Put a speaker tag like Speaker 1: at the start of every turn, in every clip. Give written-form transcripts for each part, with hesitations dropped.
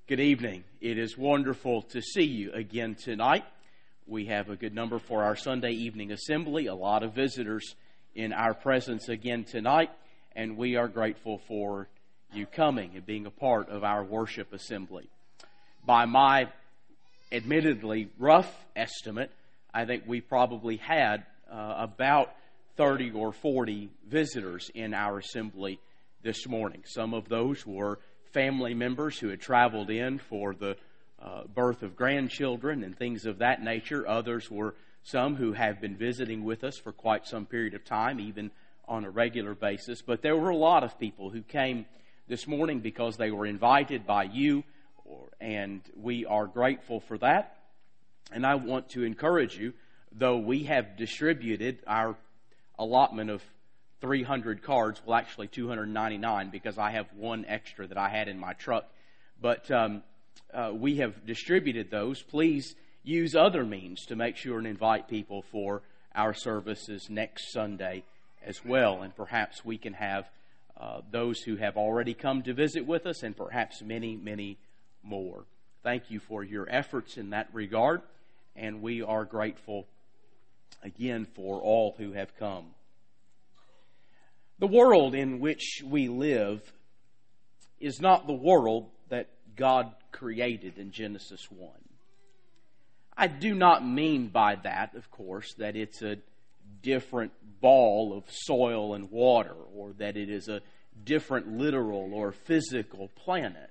Speaker 1: Good evening. It is wonderful to see you again tonight. We have a good number for our Sunday evening assembly, a lot of visitors in our presence again tonight, and we are grateful for you coming and being a part of our worship assembly. By my admittedly rough estimate, I think we probably had about 30 or 40 visitors in our assembly this morning. Some of those were family members who had traveled in for the birth of grandchildren and things of that nature. Others were some who have been visiting with us for quite some period of time, even on a regular basis. But there were a lot of people who came this morning because they were invited by you, and we are grateful for that. And I want to encourage you, though we have distributed our allotment of 300 cards, well actually 299 because I have one extra that I had in my truck, but we have distributed those. Please use other means to make sure and invite people for our services next Sunday as well, and perhaps we can have those who have already come to visit with us and perhaps many, many more. Thank you for your efforts in that regard, and we are grateful again for all who have come. The world in which we live is not the world that God created in Genesis 1. I do not mean by that, of course, that it's a different ball of soil and water, or that it is a different literal or physical planet,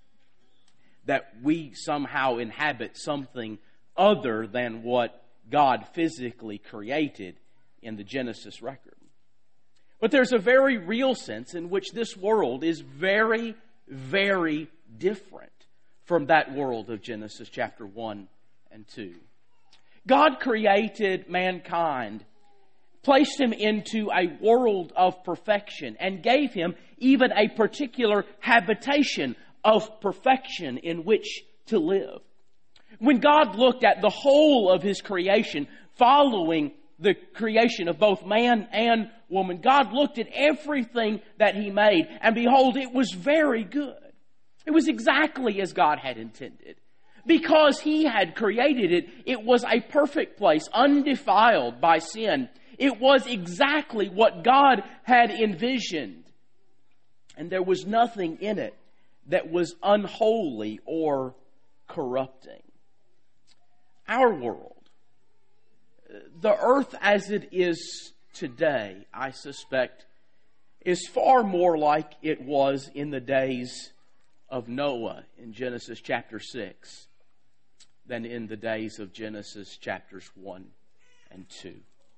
Speaker 1: that we somehow inhabit something other than what God physically created in the Genesis record. But there's a very real sense in which this world is very, very different from that world of Genesis chapter 1 and 2. God created mankind, placed him into a world of perfection, and gave him even a particular habitation of perfection in which to live. When God looked at the whole of His creation following the creation of both man and woman, God looked at everything that He made, and behold, it was very good. It was exactly as God had intended. Because He had created it, it was a perfect place, undefiled by sin. It was exactly what God had envisioned. And there was nothing in it that was unholy or corrupting. Our world, the earth as it is today, I suspect, is far more like it was in the days of Noah in Genesis chapter 6 than in the days of Genesis chapters 1 and 2.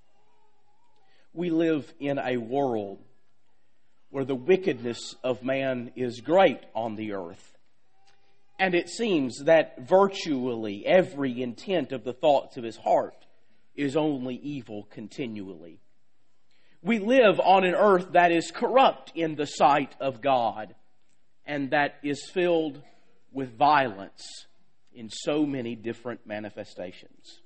Speaker 1: We live in a world where the wickedness of man is great on the earth. And it seems that virtually every intent of the thoughts of his heart is only evil continually. We live on an earth that is corrupt in the sight of God, and that is filled with violence in so many different manifestations.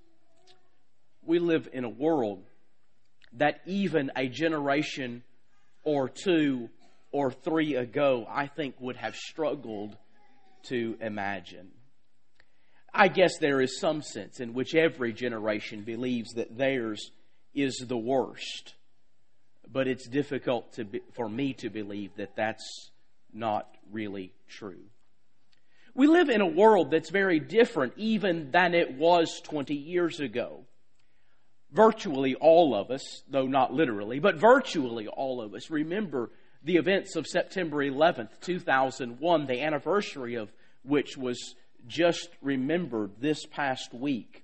Speaker 1: We live in a world that even a generation or two or three ago, I think, would have struggled to imagine. I guess there is some sense in which every generation believes that theirs is the worst. But it's difficult for me to believe that that's not really true. We live in a world that's very different even than it was 20 years ago. Virtually all of us, though not literally, but virtually all of us remember the events of September 11th, 2001, the anniversary of which was just remembered this past week.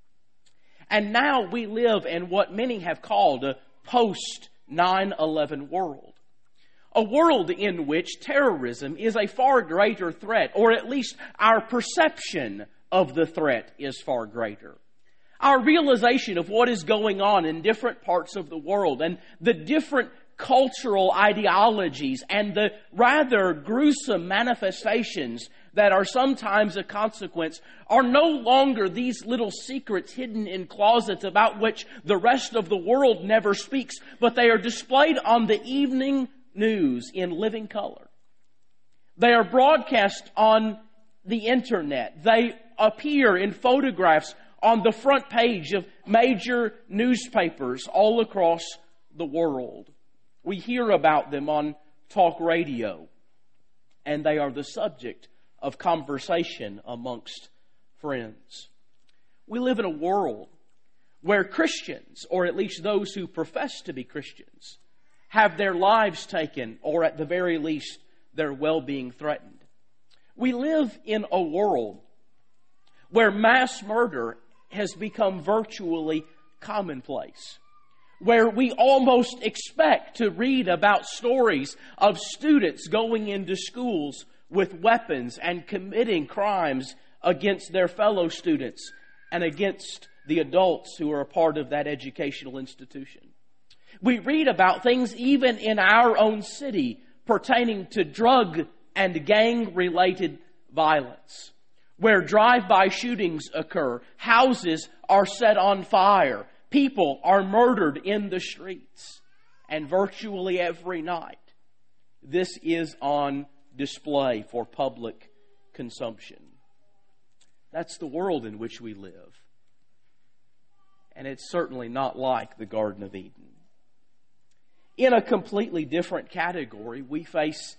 Speaker 1: And now we live in what many have called a post-9/11 world. A world in which terrorism is a far greater threat, or at least our perception of the threat is far greater. Our realization of what is going on in different parts of the world and the different cultural ideologies and the rather gruesome manifestations that are sometimes a consequence are no longer these little secrets hidden in closets about which the rest of the world never speaks, but they are displayed on the evening news in living color. They are broadcast on the internet. They appear in photographs on the front page of major newspapers all across the world. We hear about them on talk radio, and they are the subject of conversation amongst friends. We live in a world where Christians, or at least those who profess to be Christians, have their lives taken, or at the very least, their well-being threatened. We live in a world where mass murder has become virtually commonplace, where we almost expect to read about stories of students going into schools with weapons and committing crimes against their fellow students and against the adults who are a part of that educational institution. We read about things even in our own city pertaining to drug and gang-related violence, where drive-by shootings occur, houses are set on fire, people are murdered in the streets, and virtually every night this is on display for public consumption. That's the world in which we live. And it's certainly not like the Garden of Eden. In a completely different category, we face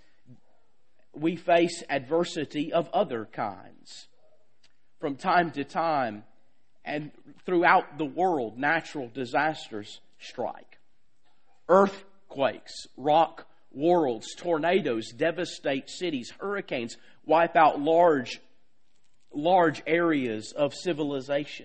Speaker 1: adversity of other kinds. From time to time and throughout the world, natural disasters strike. Earthquakes rock worlds, tornadoes devastate cities, hurricanes wipe out large areas of civilization.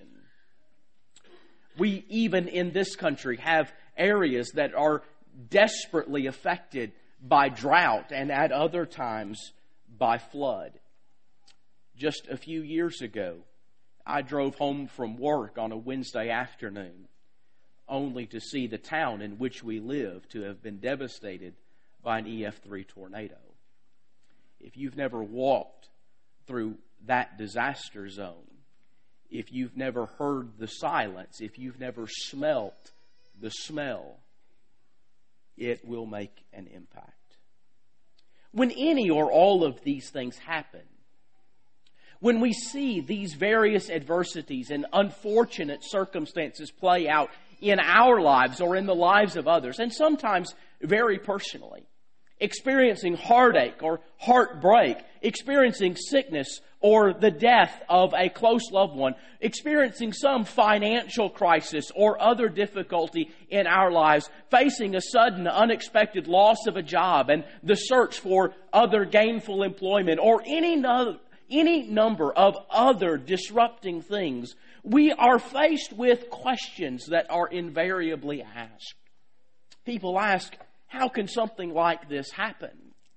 Speaker 1: We, even in this country, have areas that are desperately affected by drought and at other times by flood. Just a few years ago, I drove home from work on a Wednesday afternoon only to see the town in which we live to have been devastated by an EF3 tornado. If you've never walked through that disaster zone, if you've never heard the silence, if you've never smelt the smell, it will make an impact. When any or all of these things happen, when we see these various adversities and unfortunate circumstances play out in our lives or in the lives of others, and sometimes very personally, experiencing heartache or heartbreak, experiencing sickness or the death of a close loved one, experiencing some financial crisis or other difficulty in our lives, facing a sudden unexpected loss of a job and the search for other gainful employment, or any number of other disrupting things, we are faced with questions that are invariably asked. People ask, how can something like this happen?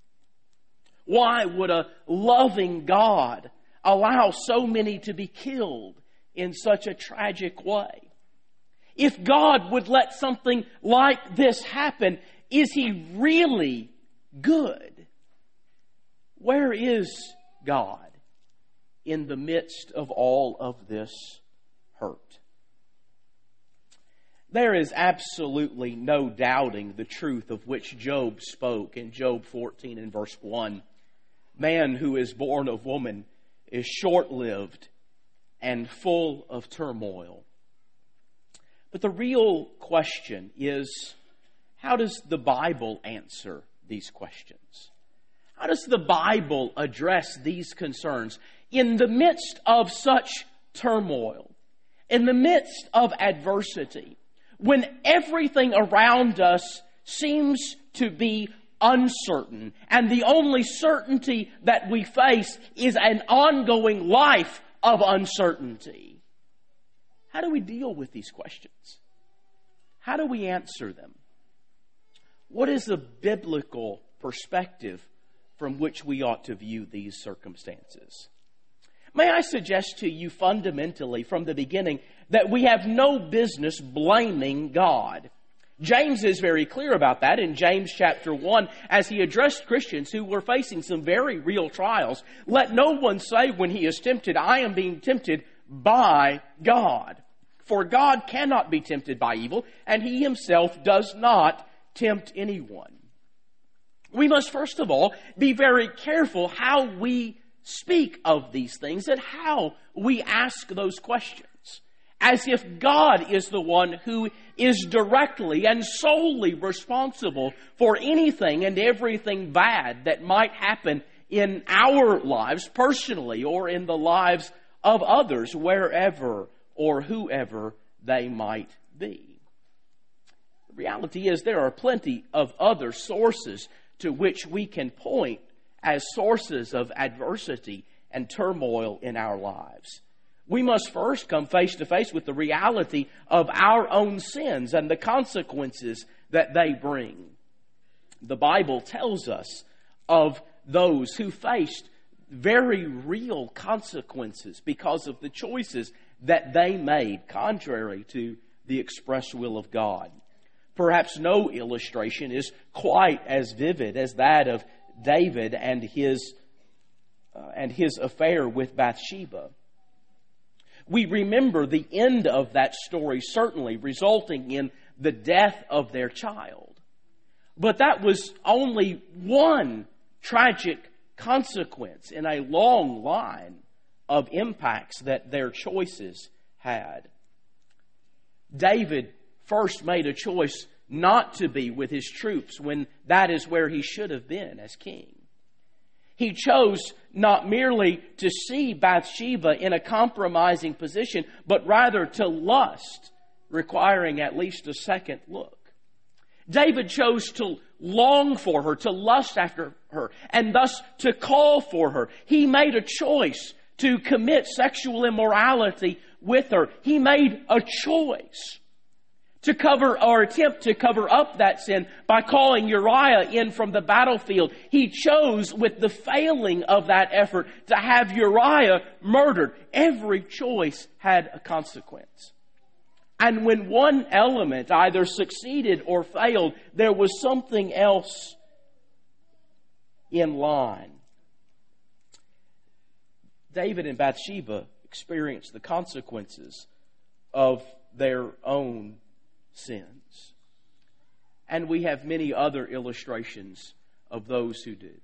Speaker 1: Why would a loving God allow so many to be killed in such a tragic way? If God would let something like this happen, is He really good? Where is God in the midst of all of this hurt? There is absolutely no doubting the truth of which Job spoke in Job 14 and verse 1. Man who is born of woman is short-lived and full of turmoil. But the real question is, how does the Bible answer these questions? How does the Bible address these concerns in the midst of such turmoil, in the midst of adversity, when everything around us seems to be uncertain, and the only certainty that we face is an ongoing life of uncertainty? How do we deal with these questions? How do we answer them? What is the biblical perspective from which we ought to view these circumstances? May I suggest to you fundamentally from the beginning that we have no business blaming God. James is very clear about that in James chapter 1 as he addressed Christians who were facing some very real trials. Let no one say when he is tempted, I am being tempted by God. For God cannot be tempted by evil, and He Himself does not tempt anyone. We must first of all be very careful how we speak of these things and how we ask those questions. As if God is the one who is directly and solely responsible for anything and everything bad that might happen in our lives personally or in the lives of others, wherever or whoever they might be. The reality is there are plenty of other sources to which we can point as sources of adversity and turmoil in our lives. We must first come face to face with the reality of our own sins and the consequences that they bring. The Bible tells us of those who faced very real consequences because of the choices that they made contrary to the express will of God. Perhaps no illustration is quite as vivid as that of David and his affair with Bathsheba. We remember the end of that story, certainly resulting in the death of their child. But that was only one tragic consequence in a long line of impacts that their choices had. David first made a choice not to be with his troops when that is where he should have been as king. He chose not merely to see Bathsheba in a compromising position, but rather to lust, requiring at least a second look. David chose to long for her, to lust after her, and thus to call for her. He made a choice to commit sexual immorality with her. He made a choice to cover or attempt to cover up that sin by calling Uriah in from the battlefield. He chose, with the failing of that effort, to have Uriah murdered. Every choice had a consequence. And when one element either succeeded or failed, there was something else in line. David and Bathsheba experienced the consequences of their own sins. And we have many other illustrations of those who did.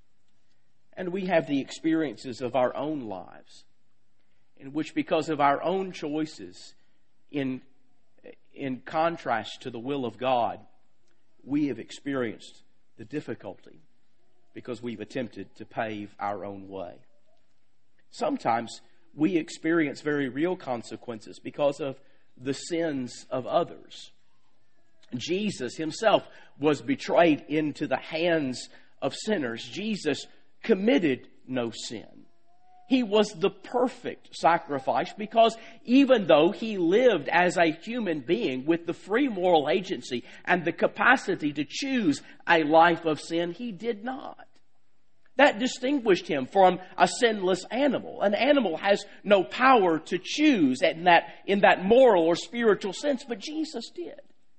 Speaker 1: And we have the experiences of our own lives, in which, because of our own choices, in contrast to the will of God, we have experienced the difficulty because we've attempted to pave our own way. Sometimes we experience very real consequences because of the sins of others. Jesus himself was betrayed into the hands of sinners. Jesus committed no sin. He was the perfect sacrifice because even though he lived as a human being with the free moral agency and the capacity to choose a life of sin, he did not. That distinguished him from a sinless animal. An animal has no power to choose in that moral or spiritual sense, but Jesus did.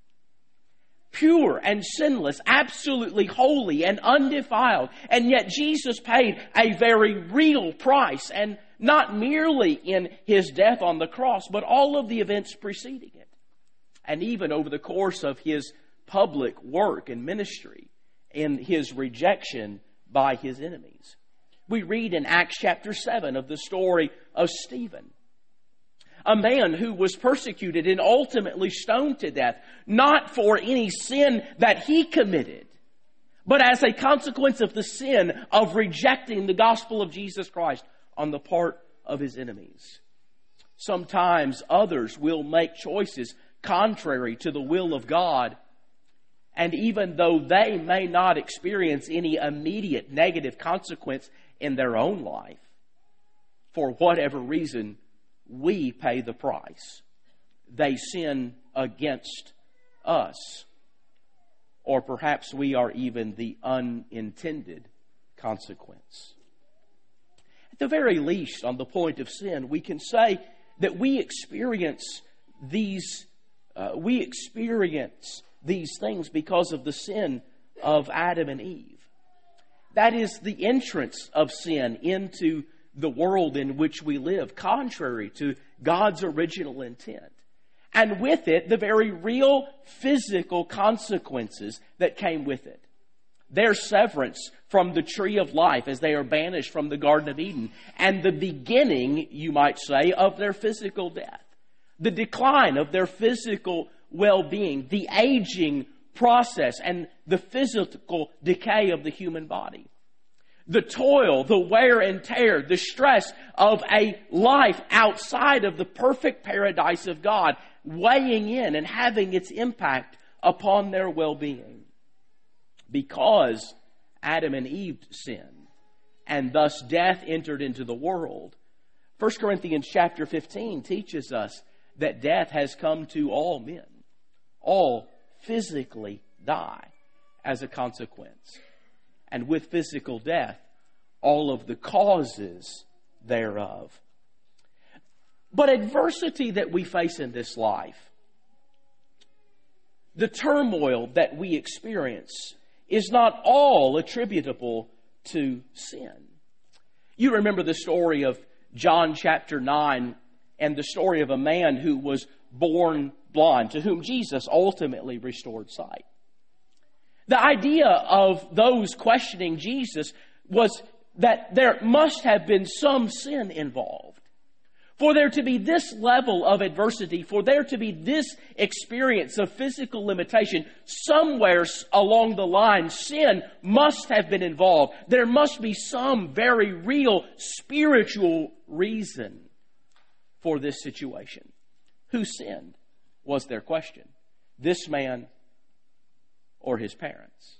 Speaker 1: Pure and sinless, absolutely holy and undefiled. And yet Jesus paid a very real price, and not merely in his death on the cross, but all of the events preceding it. And even over the course of his public work and ministry, in his rejection by his enemies. We read in Acts chapter 7 of the story of Stephen, a man who was persecuted and ultimately stoned to death, not for any sin that he committed, but as a consequence of the sin of rejecting the gospel of Jesus Christ on the part of his enemies. Sometimes others will make choices contrary to the will of God, and even though they may not experience any immediate negative consequence in their own life, for whatever reason, we pay the price. They sin against us. Or perhaps we are even the unintended consequence. At the very least, on the point of sin, we can say that we experience these things because of the sin of Adam and Eve. That is the entrance of sin into the world in which we live, contrary to God's original intent. And with it, the very real physical consequences that came with it. their severance from the tree of life as they are banished from the Garden of Eden, and the beginning, you might say, of their physical death. The decline of their physical well-being, the aging process, and the physical decay of the human body. The toil, the wear and tear, the stress of a life outside of the perfect paradise of God, weighing in and having its impact upon their well-being. Because Adam and Eve sinned, and thus death entered into the world, 1 Corinthians chapter 15 teaches us that death has come to all men. All physically die as a consequence. And with physical death, all of the causes thereof. But adversity that we face in this life, the turmoil that we experience, is not all attributable to sin. You remember the story of John chapter 9 and the story of a man who was born blind, to whom Jesus ultimately restored sight. The idea of those questioning Jesus was that there must have been some sin involved. For there to be this level of adversity, for there to be this experience of physical limitation, somewhere along the line, sin must have been involved. There must be some very real spiritual reason for this situation. Who sinned was their question. This man or his parents?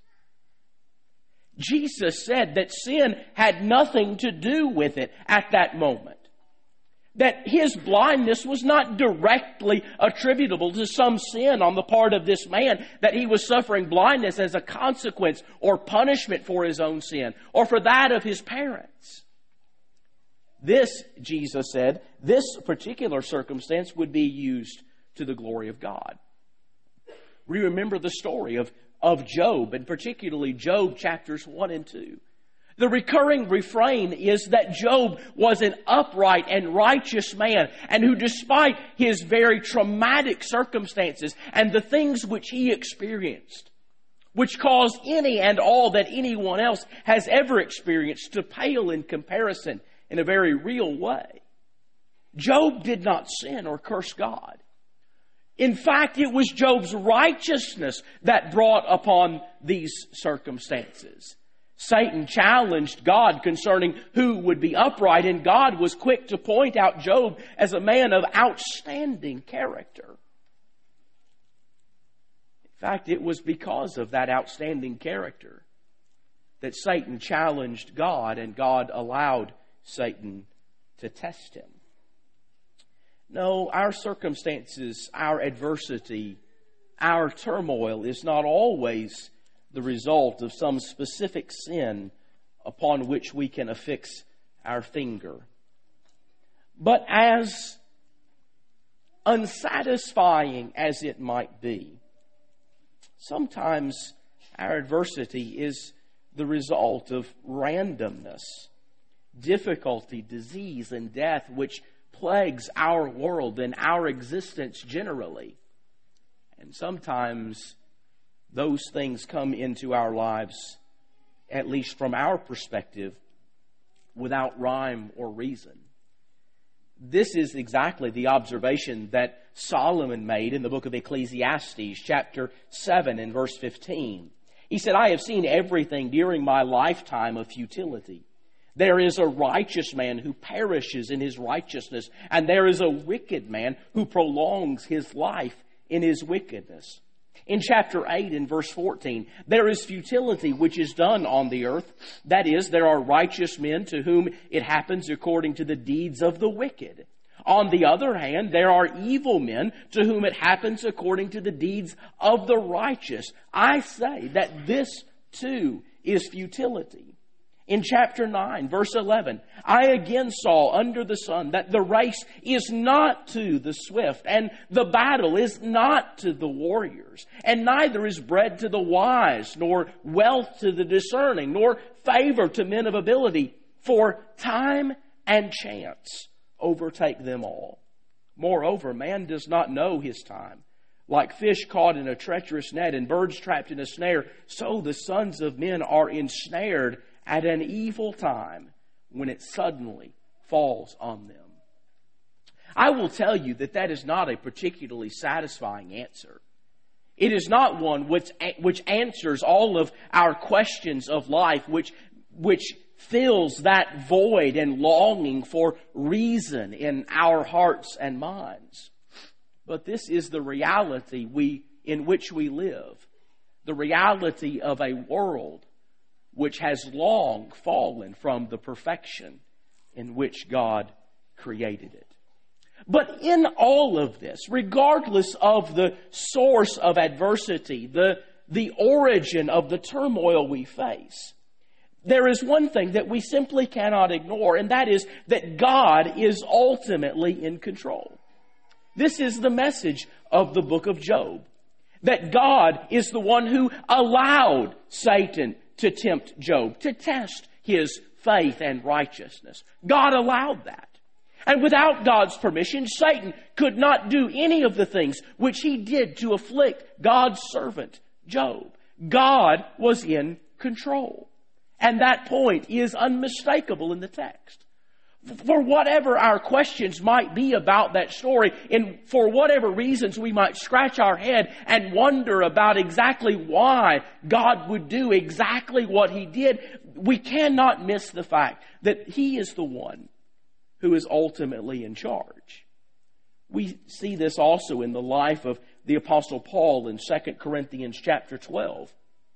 Speaker 1: Jesus said that sin had nothing to do with it at that moment. That his blindness was not directly attributable to some sin on the part of this man, that he was suffering blindness as a consequence or punishment for his own sin, or for that of his parents. This, Jesus said, this particular circumstance would be used to the glory of God. We remember the story of Job, and particularly Job chapters 1 and 2. The recurring refrain is that Job was an upright and righteous man, and who, despite his very traumatic circumstances and the things which he experienced, which caused any and all that anyone else has ever experienced to pale in comparison in a very real way, Job did not sin or curse God. In fact, it was Job's righteousness that brought upon these circumstances. Satan challenged God concerning who would be upright, and God was quick to point out Job as a man of outstanding character. In fact, it was because of that outstanding character that Satan challenged God, and God allowed Satan to test him. No, our circumstances, our adversity, our turmoil is not always the result of some specific sin upon which we can affix our finger. But as unsatisfying as it might be, sometimes our adversity is the result of randomness, difficulty, disease, and death, which plagues our world and our existence generally. And sometimes those things come into our lives, at least from our perspective, without rhyme or reason. This is exactly the observation that Solomon made in the book of Ecclesiastes, chapter 7 and verse 15. He said, "I have seen everything during my lifetime of futility. There is a righteous man who perishes in his righteousness, and there is a wicked man who prolongs his life in his wickedness." In chapter 8 and verse 14, there is futility which is done on the earth. That is, there are righteous men to whom it happens according to the deeds of the wicked. On the other hand, there are evil men to whom it happens according to the deeds of the righteous. I say that this too is futility. In chapter 9, verse 11, I again saw under the sun that the race is not to the swift, and the battle is not to the warriors, and neither is bread to the wise, nor wealth to the discerning, nor favor to men of ability, for time and chance overtake them all. Moreover, man does not know his time, Like fish caught in a treacherous net and birds trapped in a snare, so the sons of men are ensnared at an evil time when it suddenly falls on them. I will tell you that that is not a particularly satisfying answer. It is not one which answers all of our questions of life, which fills that void and longing for reason in our hearts and minds. But this is the reality in which we live. The reality of a world which has long fallen from the perfection in which God created it. But in all of this, regardless of the source of adversity, the origin of the turmoil we face, there is one thing that we simply cannot ignore, and that is that God is ultimately in control. This is the message of the book of Job. That God is the one who allowed Satan to tempt Job, to test his faith and righteousness. God allowed that. And without God's permission, Satan could not do any of the things which he did to afflict God's servant, Job. God was in control. And that point is unmistakable in the text. For whatever our questions might be about that story, and for whatever reasons we might scratch our head and wonder about exactly why God would do exactly what He did, we cannot miss the fact that He is the one who is ultimately in charge. We see this also in the life of the Apostle Paul in 2 Corinthians chapter 12.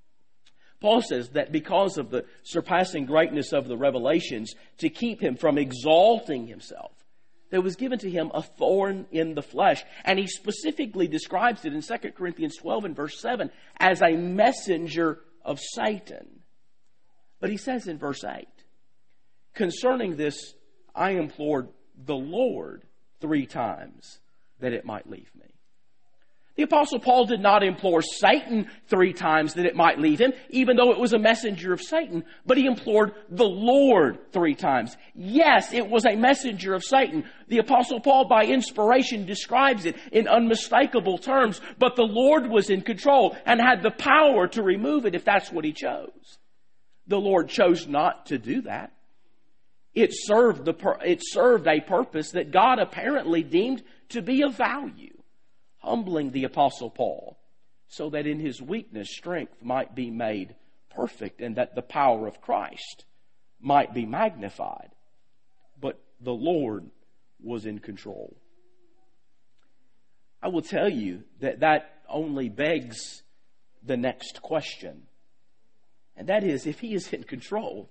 Speaker 1: Paul says that because of the surpassing greatness of the revelations, to keep him from exalting himself, there was given to him a thorn in the flesh. And he specifically describes it in 2 Corinthians 12 and verse 7 as a messenger of Satan. But he says in verse 8, concerning this, I implored the Lord 3 times that it might leave me. The Apostle Paul did not implore Satan 3 times that it might leave him, even though it was a messenger of Satan, but he implored the Lord 3 times. Yes, it was a messenger of Satan. The Apostle Paul, by inspiration, describes it in unmistakable terms, but the Lord was in control and had the power to remove it if that's what He chose. The Lord chose not to do that. It served a purpose that God apparently deemed to be of value, humbling the Apostle Paul, so that in his weakness strength might be made perfect and that the power of Christ might be magnified. But the Lord was in control. I will tell you that only begs the next question. And that is, if He is in control,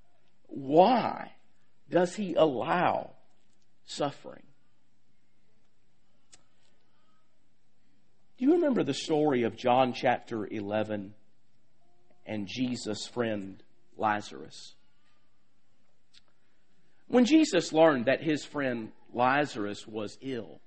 Speaker 1: why does He allow suffering? Do you remember the story of John chapter 11 and Jesus' friend Lazarus? When Jesus learned that His friend Lazarus was ill,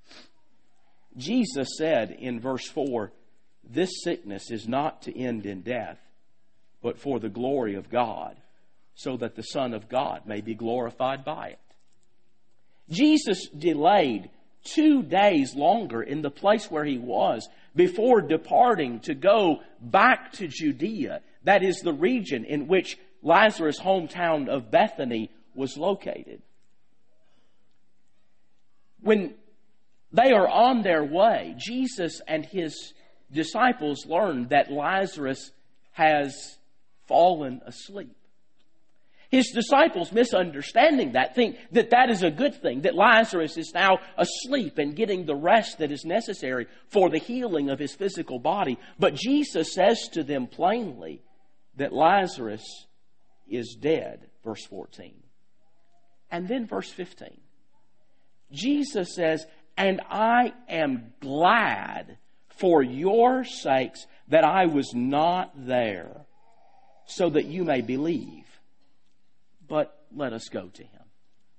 Speaker 1: Jesus said in verse 4, "This sickness is not to end in death, but for the glory of God, so that the Son of God may be glorified by it." Jesus delayed 2 days longer in the place where He was before departing to go back to Judea. That is the region in which Lazarus' hometown of Bethany was located. When they are on their way, Jesus and His disciples learn that Lazarus has fallen asleep. His disciples, misunderstanding that, think that that is a good thing, that Lazarus is now asleep and getting the rest that is necessary for the healing of his physical body. But Jesus says to them plainly that Lazarus is dead, verse 14. And then verse 15. Jesus says, "And I am glad for your sakes that I was not there, so that you may believe. But let us go to Him."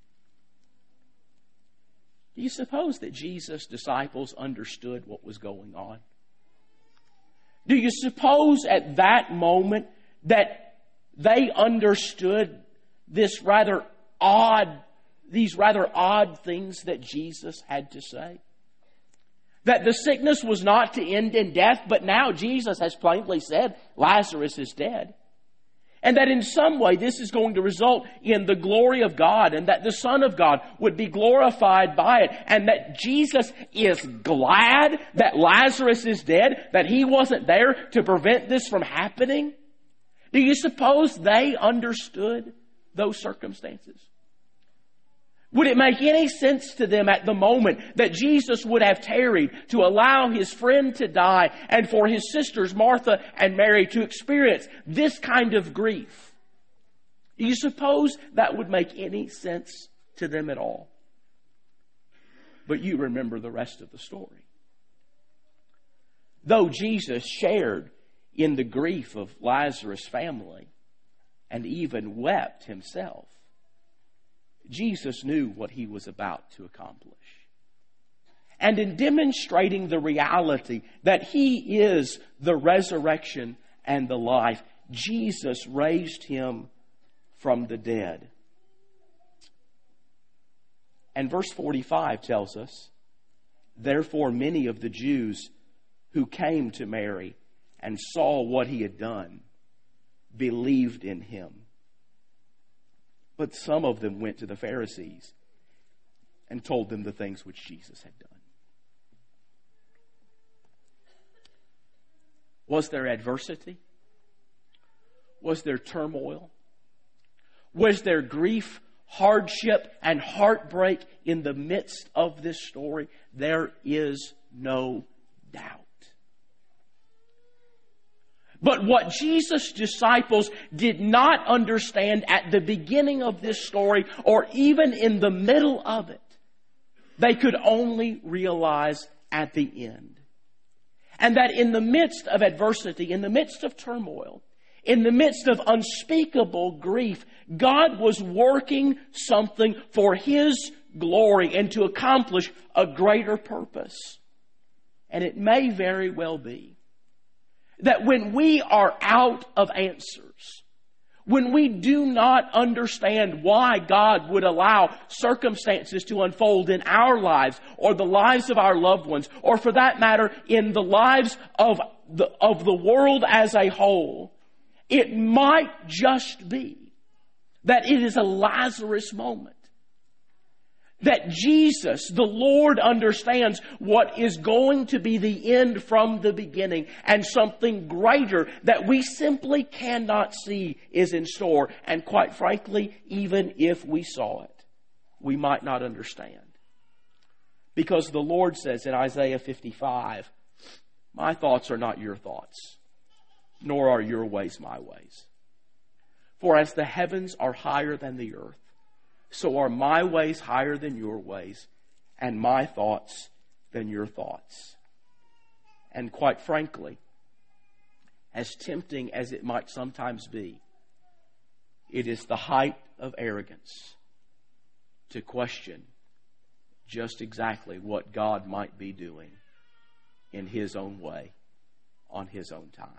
Speaker 1: Do you suppose that Jesus' disciples understood what was going on? Do you suppose at that moment that they understood these rather odd things that Jesus had to say? That the sickness was not to end in death, but now Jesus has plainly said Lazarus is dead. And that in some way this is going to result in the glory of God, and that the Son of God would be glorified by it, and that Jesus is glad that Lazarus is dead, that He wasn't there to prevent this from happening. Do you suppose they understood those circumstances? Would it make any sense to them at the moment that Jesus would have tarried to allow His friend to die and for His sisters Martha and Mary to experience this kind of grief? Do you suppose that would make any sense to them at all? But you remember the rest of the story. Though Jesus shared in the grief of Lazarus' family and even wept Himself, Jesus knew what He was about to accomplish. And in demonstrating the reality that He is the resurrection and the life, Jesus raised Him from the dead. And verse 45 tells us, therefore many of the Jews who came to Mary and saw what He had done believed in Him. But some of them went to the Pharisees and told them the things which Jesus had done. Was there adversity? Was there turmoil? Was there grief, hardship, and heartbreak in the midst of this story? There is no doubt. But what Jesus' disciples did not understand at the beginning of this story, or even in the middle of it, they could only realize at the end. And that in the midst of adversity, in the midst of turmoil, in the midst of unspeakable grief, God was working something for His glory and to accomplish a greater purpose. And it may very well be that when we are out of answers, when we do not understand why God would allow circumstances to unfold in our lives or the lives of our loved ones, or for that matter, in the lives of the world as a whole, it might just be that it is a Lazarus moment. That Jesus, the Lord, understands what is going to be the end from the beginning, and something greater that we simply cannot see is in store. And quite frankly, even if we saw it, we might not understand. Because the Lord says in Isaiah 55, my thoughts are not your thoughts, nor are your ways my ways. For as the heavens are higher than the earth, so are my ways higher than your ways, and my thoughts than your thoughts. And quite frankly, as tempting as it might sometimes be, it is the height of arrogance to question just exactly what God might be doing in His own way, on His own time.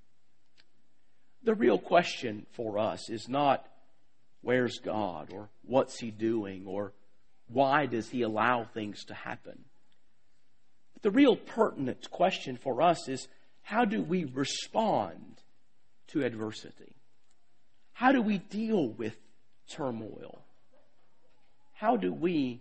Speaker 1: The real question for us is not, where's God? Or what's He doing? Or why does He allow things to happen? But the real pertinent question for us is, how do we respond to adversity? How do we deal with turmoil? How do we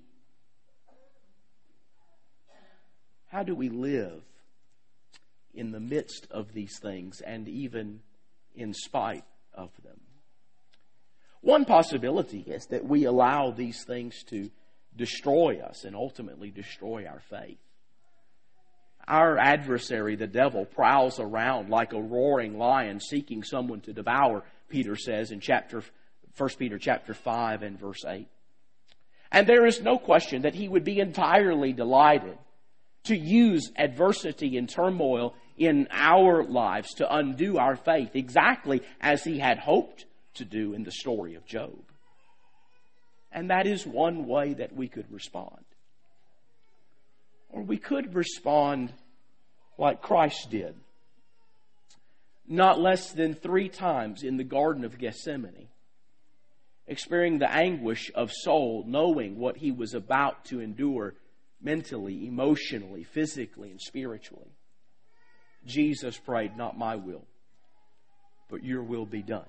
Speaker 1: live in the midst of these things and even in spite of them? One possibility is that we allow these things to destroy us and ultimately destroy our faith. Our adversary, the devil, prowls around like a roaring lion seeking someone to devour, Peter says in 1 Peter chapter 5 and verse 8. And there is no question that he would be entirely delighted to use adversity and turmoil in our lives to undo our faith, exactly as he had hoped to do in the story of Job. And that is one way that we could respond. Or we could respond like Christ did. Not less than 3 times in the Garden of Gethsemane, experiencing the anguish of soul, knowing what he was about to endure mentally, emotionally, physically, and spiritually. Jesus prayed, not my will, but your will be done.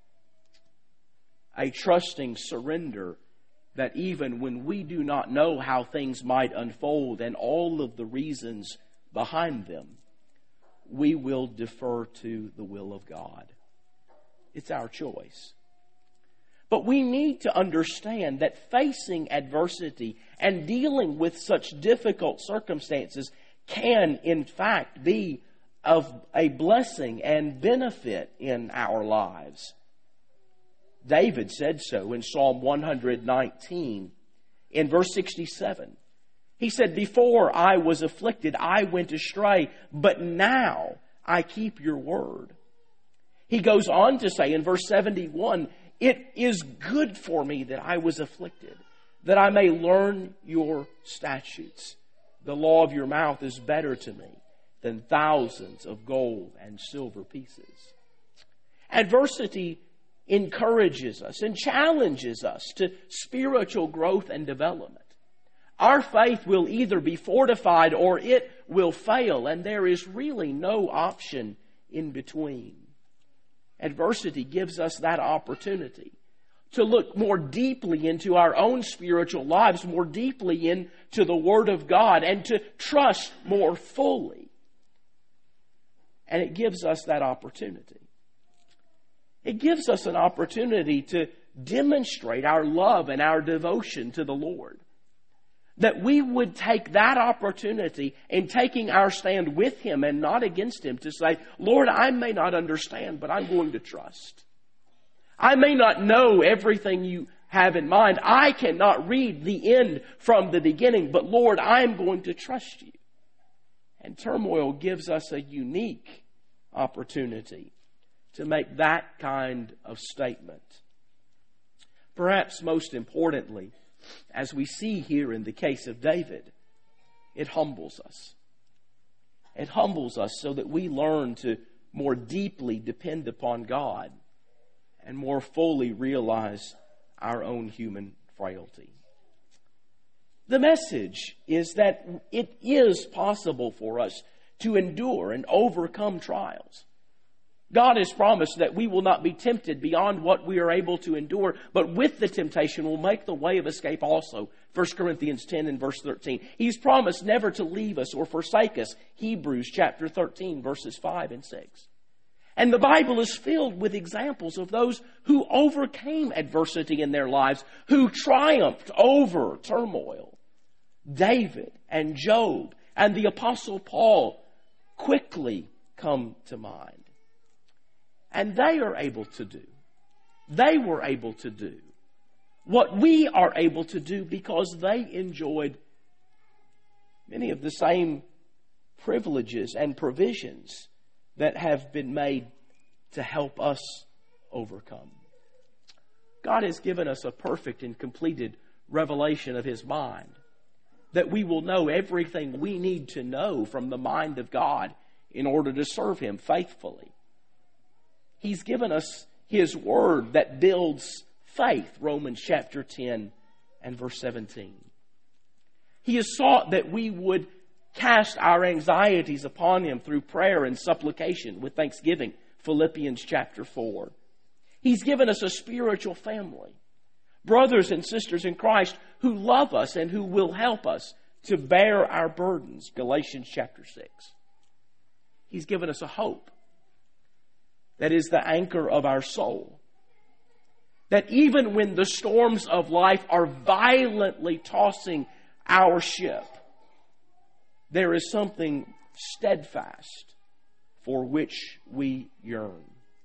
Speaker 1: A trusting surrender that even when we do not know how things might unfold and all of the reasons behind them, we will defer to the will of God. It's our choice. But we need to understand that facing adversity and dealing with such difficult circumstances can, in fact, be of a blessing and benefit in our lives. David said so in Psalm 119 in verse 67. He said, before I was afflicted, I went astray, but now I keep your word. He goes on to say in verse 71, it is good for me that I was afflicted, that I may learn your statutes. The law of your mouth is better to me than thousands of gold and silver pieces. Adversity encourages us and challenges us to spiritual growth and development. Our faith will either be fortified or it will fail, and there is really no option in between. Adversity gives us that opportunity to look more deeply into our own spiritual lives, more deeply into the Word of God, and to trust more fully. And it gives us that opportunity. It gives us an opportunity to demonstrate our love and our devotion to the Lord. That we would take that opportunity in taking our stand with Him and not against Him to say, Lord, I may not understand, but I'm going to trust. I may not know everything you have in mind. I cannot read the end from the beginning, but Lord, I'm going to trust you. And turmoil gives us a unique opportunity to make that kind of statement. Perhaps most importantly, as we see here in the case of David, it humbles us. It humbles us so that we learn to more deeply depend upon God and more fully realize our own human frailty. The message is that it is possible for us to endure and overcome trials. God has promised that we will not be tempted beyond what we are able to endure, but with the temptation will make the way of escape also. 1 Corinthians 10 and verse 13. He's promised never to leave us or forsake us. Hebrews chapter 13 verses 5 and 6. And the Bible is filled with examples of those who overcame adversity in their lives, who triumphed over turmoil. David and Job and the Apostle Paul quickly come to mind. And they are able to do. They were able to do what we are able to do because they enjoyed many of the same privileges and provisions that have been made to help us overcome. God has given us a perfect and completed revelation of His mind, that we will know everything we need to know from the mind of God in order to serve Him faithfully. He's given us His Word that builds faith, Romans chapter 10 and verse 17. He has sought that we would cast our anxieties upon Him through prayer and supplication with thanksgiving, Philippians chapter 4. He's given us a spiritual family, brothers and sisters in Christ who love us and who will help us to bear our burdens, Galatians chapter 6. He's given us a hope that is the anchor of our soul. That even when the storms of life are violently tossing our ship, there is something steadfast for which we yearn.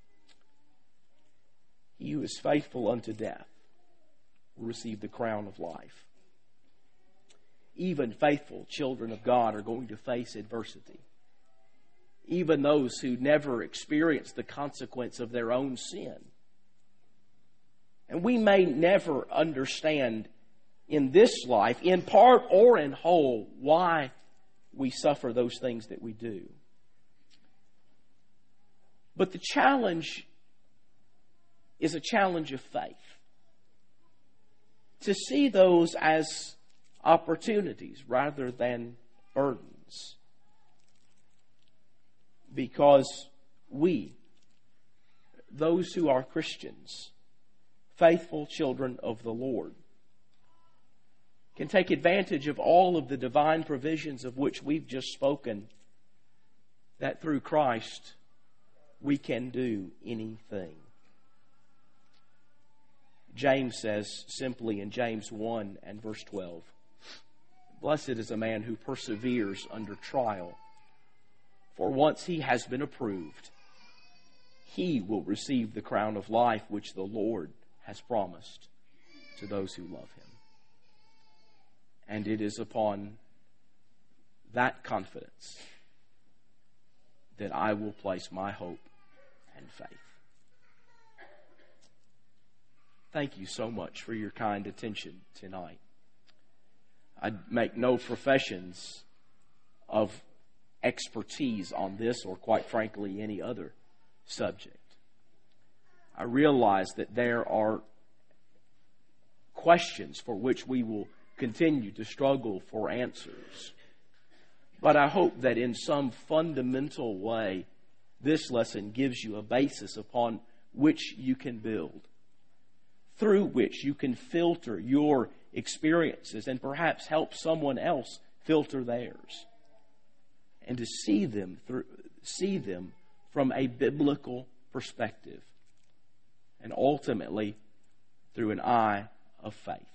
Speaker 1: He who is faithful unto death will receive the crown of life. Even faithful children of God are going to face adversity. Even those who never experience the consequence of their own sin. And we may never understand in this life, in part or in whole, why we suffer those things that we do. But the challenge is a challenge of faith. To see those as opportunities rather than burdens. Because we, those who are Christians, faithful children of the Lord, can take advantage of all of the divine provisions of which we've just spoken, that through Christ we can do anything. James says simply in James 1 and verse 12, "Blessed is a man who perseveres under trial, for once he has been approved, he will receive the crown of life which the Lord has promised to those who love him." And it is upon that confidence that I will place my hope and faith. Thank you so much for your kind attention tonight. I make no professions of expertise on this or, quite frankly, any other subject. I realize that there are questions for which we will continue to struggle for answers. But I hope that in some fundamental way, this lesson gives you a basis upon which you can build, through which you can filter your experiences and perhaps help someone else filter theirs, and to see them from a biblical perspective, and ultimately through an eye of faith.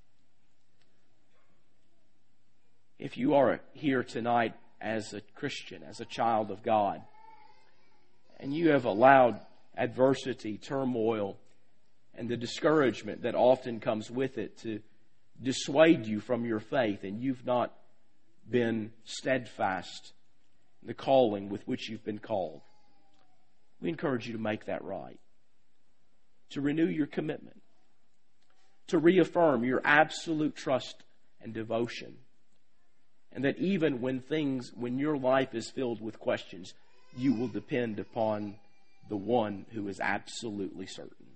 Speaker 1: If you are here tonight as a Christian, as a child of God, and you have allowed adversity, turmoil, and the discouragement that often comes with it to dissuade you from your faith, and you've not been steadfast in the calling with which you've been called, we encourage you to make that right, to renew your commitment, to reaffirm your absolute trust and devotion, and that even when your life is filled with questions, you will depend upon the one who is absolutely certain.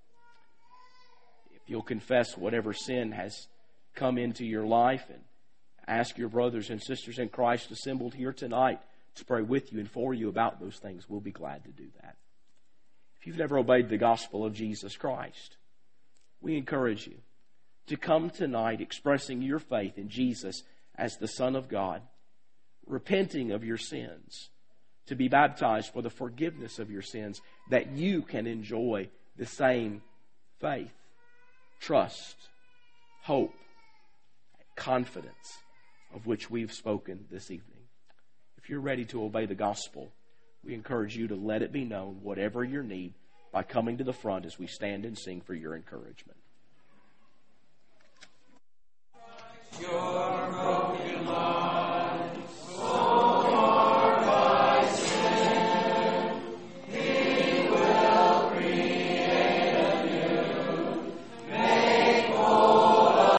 Speaker 1: If you'll confess whatever sin has come into your life and ask your brothers and sisters in Christ assembled here tonight to pray with you and for you about those things, we'll be glad to do that. If you've never obeyed the gospel of Jesus Christ, we encourage you to come tonight expressing your faith in Jesus as the Son of God, repenting of your sins, to be baptized for the forgiveness of your sins, that you can enjoy the same faith, trust, hope, confidence of which we've spoken this evening. If you're ready to obey the gospel, we encourage you to let it be known, whatever your need, by coming to the front as we stand and sing for your encouragement.